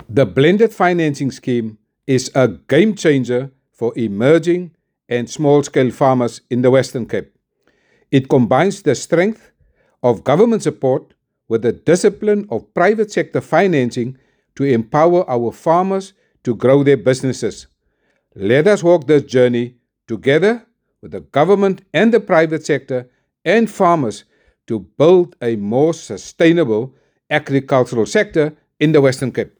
The blended financing scheme is a game changer for emerging and small scale farmers in the Western Cape. It combines the strength of government support with the discipline of private sector financing to empower our farmers to grow their businesses. Let us walk this journey together with the government and the private sector and farmers to build a more sustainable agricultural sector in the Western Cape.